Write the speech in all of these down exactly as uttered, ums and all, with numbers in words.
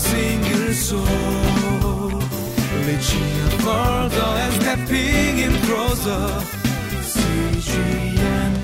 single soul, reaching further and stepping in closer. 씨지엔티비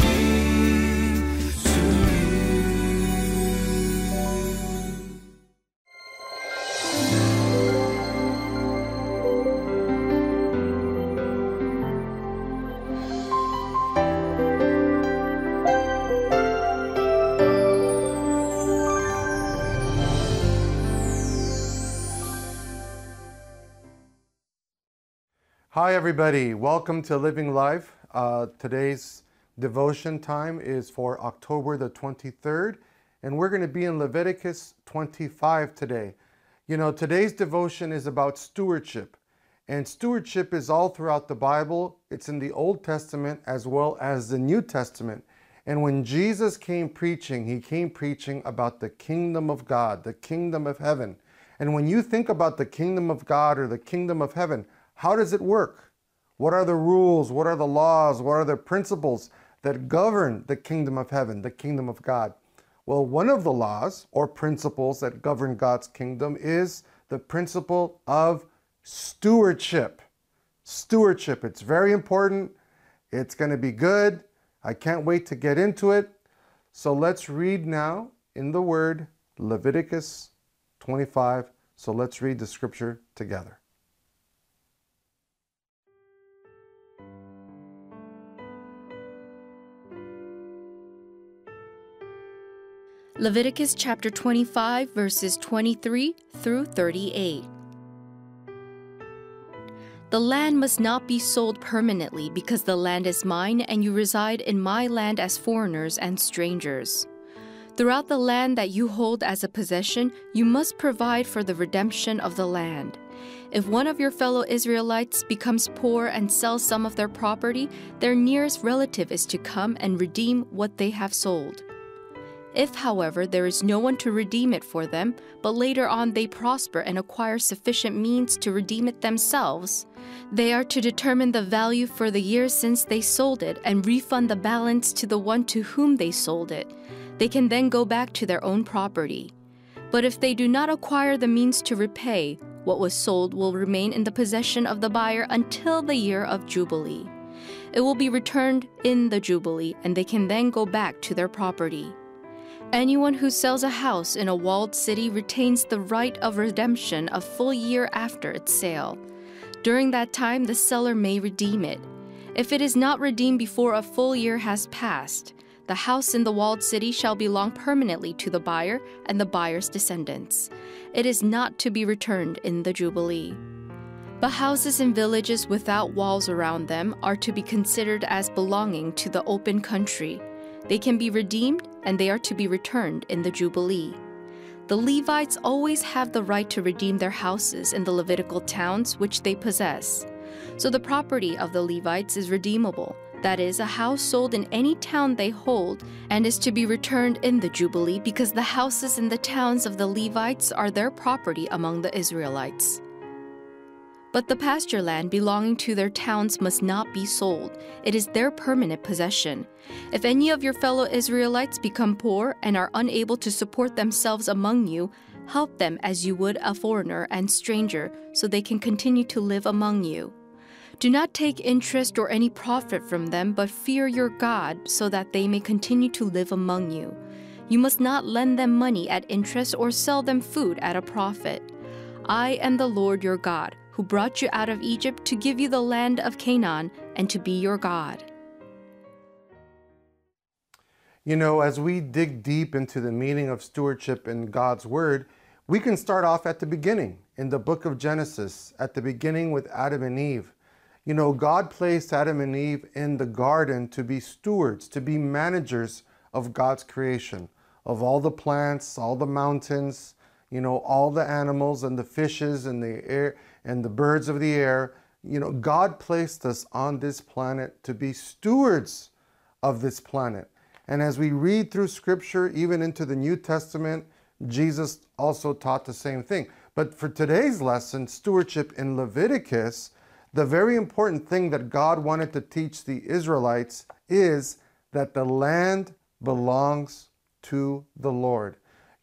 Hi everybody, welcome to Living Life. Uh, today's devotion time is for October the twenty-third, and we're going to be in Leviticus twenty-five today. You know, today's devotion is about stewardship, and stewardship is all throughout the Bible. It's in the Old Testament as well as the New Testament. And when Jesus came preaching, he came preaching about the kingdom of God, the kingdom of heaven. And when you think about the kingdom of God or the kingdom of heaven, how does it work? What are the rules? What are the laws? What are the principles that govern the kingdom of heaven, the kingdom of God? Well, one of the laws or principles that govern God's kingdom is the principle of stewardship. Stewardship, it's very important. It's going to be good. I can't wait to get into it. So let's read now in the Word, Leviticus twenty-five. So let's read the scripture together. Leviticus chapter twenty-five, verses twenty-three through thirty-eight. The land must not be sold permanently, because the land is mine, and you reside in my land as foreigners and strangers. Throughout the land that you hold as a possession, you must provide for the redemption of the land. If one of your fellow Israelites becomes poor and sells some of their property, their nearest relative is to come and redeem what they have sold. If, however, there is no one to redeem it for them, but later on they prosper and acquire sufficient means to redeem it themselves, they are to determine the value for the year since they sold it and refund the balance to the one to whom they sold it. They can then go back to their own property. But if they do not acquire the means to repay, what was sold will remain in the possession of the buyer until the year of Jubilee. It will be returned in the Jubilee, and they can then go back to their property. Anyone who sells a house in a walled city retains the right of redemption a full year after its sale. During that time, the seller may redeem it. If it is not redeemed before a full year has passed, the house in the walled city shall belong permanently to the buyer and the buyer's descendants. It is not to be returned in the Jubilee. But houses in villages without walls around them are to be considered as belonging to the open country. They can be redeemed, and they are to be returned in the Jubilee. The Levites always have the right to redeem their houses in the Levitical towns which they possess. So the property of the Levites is redeemable, that is, a house sold in any town they hold, and is to be returned in the Jubilee, because the houses in the towns of the Levites are their property among the Israelites. But the pasture land belonging to their towns must not be sold. It is their permanent possession. If any of your fellow Israelites become poor and are unable to support themselves among you, help them as you would a foreigner and stranger, so they can continue to live among you. Do not take interest or any profit from them, but fear your God, so that they may continue to live among you. You must not lend them money at interest or sell them food at a profit. I am the Lord your God, who brought you out of Egypt to give you the land of Canaan and to be your God. You know, as we dig deep into the meaning of stewardship in God's Word, we can start off at the beginning, in the book of Genesis, at the beginning with Adam and Eve. You know, God placed Adam and Eve in the garden to be stewards, to be managers of God's creation, of all the plants, all the mountains, you know, all the animals and the fishes and the air and the birds of the air. You know, God placed us on this planet to be stewards of this planet. And as we read through Scripture, even into the New Testament, Jesus also taught the same thing. But for today's lesson, stewardship in Leviticus, the very important thing that God wanted to teach the Israelites is that the land belongs to the Lord.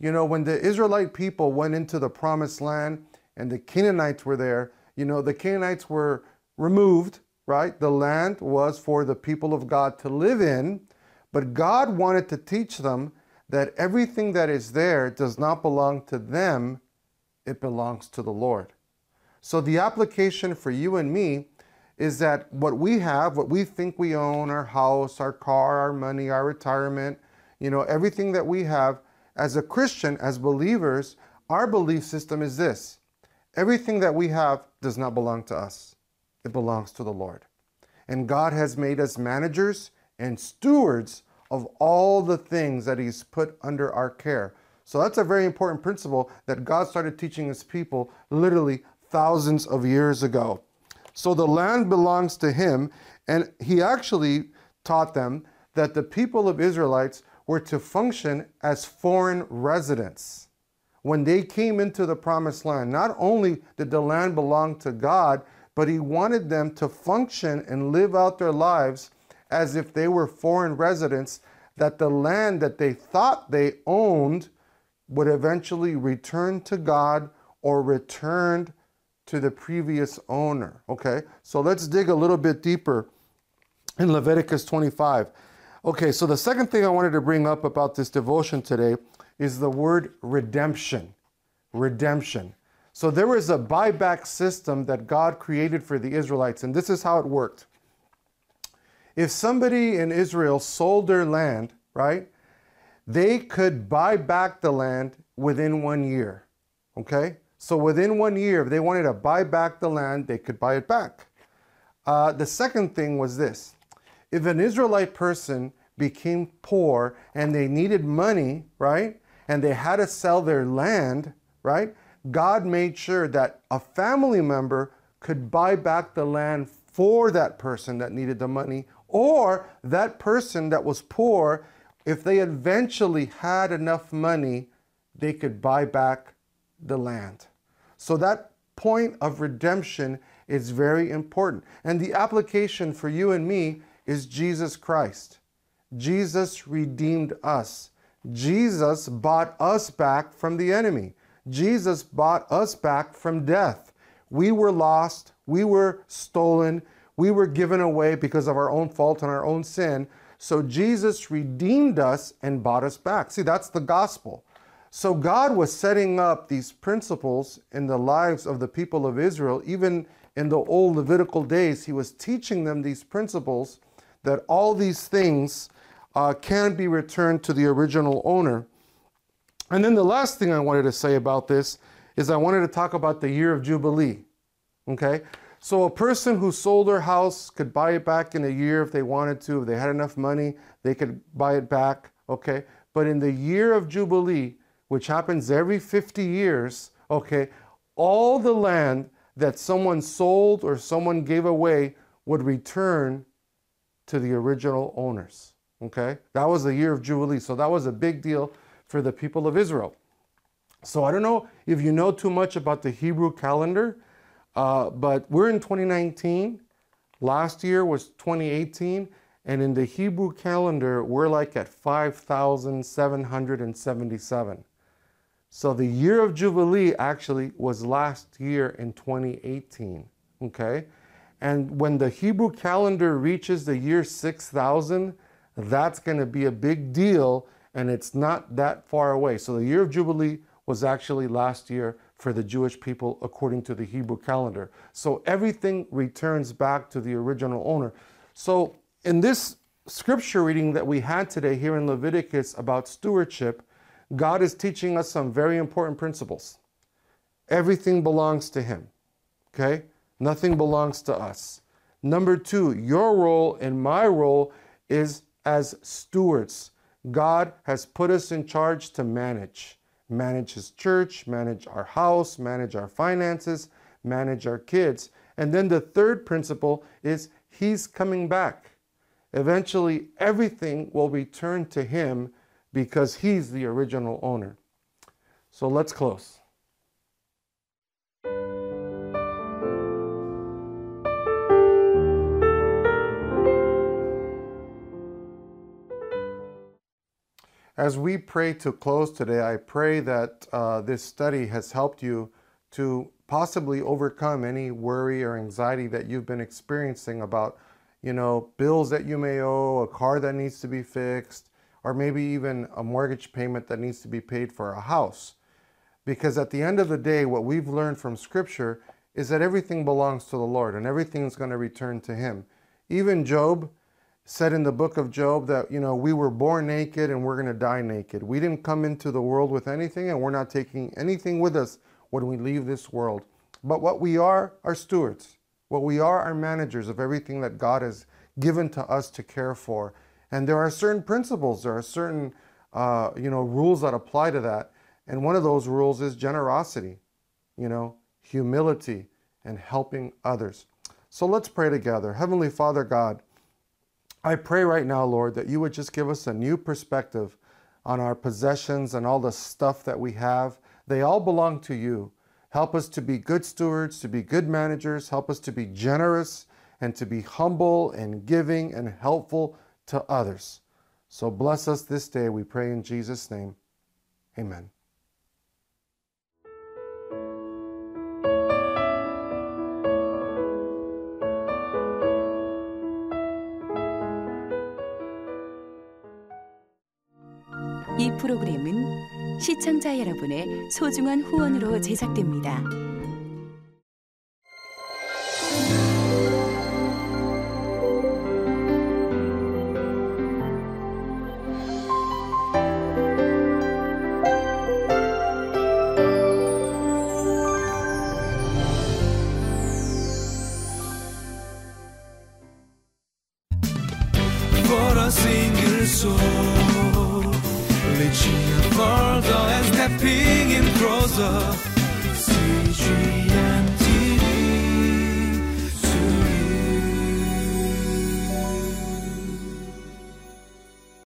You know, when the Israelite people went into the promised land and the Canaanites were there, you know, the Canaanites were removed, right? The land was for the people of God to live in, but God wanted to teach them that everything that is there does not belong to them, it belongs to the Lord. So the application for you and me is that what we have, what we think we own, our house, our car, our money, our retirement, you know, everything that we have, as a Christian, as believers, our belief system is this: everything that we have does not belong to us. It belongs to the Lord. And God has made us managers and stewards of all the things that He's put under our care. So that's a very important principle that God started teaching His people literally thousands of years ago. So the land belongs to Him, and He actually taught them that the people of Israelites were to function as foreign residents. When they came into the promised land, not only did the land belong to God, but He wanted them to function and live out their lives as if they were foreign residents, that the land that they thought they owned would eventually return to God or returned to the previous owner. Okay, so let's dig a little bit deeper in Leviticus twenty-five. Okay, so the second thing I wanted to bring up about this devotion today is the word redemption. Redemption. So there was a buyback system that God created for the Israelites, and this is how it worked. If somebody in Israel sold their land, right, they could buy back the land within one year. Okay? So within one year, if they wanted to buy back the land, they could buy it back. Uh, the second thing was this: if an Israelite person became poor and they needed money, right, and they had to sell their land, right, God made sure that a family member could buy back the land for that person that needed the money, or that person that was poor, if they eventually had enough money, they could buy back the land. So that point of redemption is very important. And the application for you and me is Jesus Christ. Jesus redeemed us. Jesus bought us back from the enemy. Jesus bought us back from death. We were lost. We were stolen. We were given away because of our own fault and our own sin. So Jesus redeemed us and bought us back. See, that's the gospel. So God was setting up these principles in the lives of the people of Israel. Even in the old Levitical days, He was teaching them these principles, that all these things uh, can be returned to the original owner. And then the last thing I wanted to say about this is I wanted to talk about the year of Jubilee. Okay? So a person who sold their house could buy it back in a year if they wanted to. If they had enough money, they could buy it back. Okay? But in the year of Jubilee, which happens every fifty years, okay, all the land that someone sold or someone gave away would return to the original owners. Okay? That was the year of Jubilee. So that was a big deal for the people of Israel. So I don't know if you know too much about the Hebrew calendar, uh, but we're in twenty nineteen. Last year was twenty eighteen. And in the Hebrew calendar, we're like at five thousand seven hundred seventy-seven. So the year of Jubilee actually was last year in twenty eighteen, okay? And when the Hebrew calendar reaches the year six thousand, that's going to be a big deal, and it's not that far away. So the year of Jubilee was actually last year for the Jewish people according to the Hebrew calendar. So everything returns back to the original owner. So in this scripture reading that we had today here in Leviticus about stewardship, God is teaching us some very important principles. Everything belongs to Him, okay? Nothing belongs to us. Number two, your role and my role is as stewards. God has put us in charge to manage. Manage His church, manage our house, manage our finances, manage our kids. And then the third principle is He's coming back. Eventually, everything will return to Him because He's the original owner. So let's close. As we pray to close today, I pray that uh, this study has helped you to possibly overcome any worry or anxiety that you've been experiencing about, you know, bills that you may owe, a car that needs to be fixed, or maybe even a mortgage payment that needs to be paid for a house. Because at the end of the day, what we've learned from Scripture is that everything belongs to the Lord and everything's going to return to Him. Even Job said in the book of Job that, you know, we were born naked and we're going to die naked. We didn't come into the world with anything, and we're not taking anything with us when we leave this world. But what we are are stewards. What we are are managers of everything that God has given to us to care for. And there are certain principles, there are certain, uh, you know, rules that apply to that. And one of those rules is generosity, you know, humility, and helping others. So let's pray together. Heavenly Father God, I pray right now, Lord, that you would just give us a new perspective on our possessions and all the stuff that we have. They all belong to you. Help us to be good stewards, to be good managers. Help us to be generous and to be humble and giving and helpful to others. So bless us this day, we pray in Jesus' name. Amen. 이 프로그램은 시청자 여러분의 소중한 후원으로 제작됩니다. For a single soul, reaching further and stepping in closer.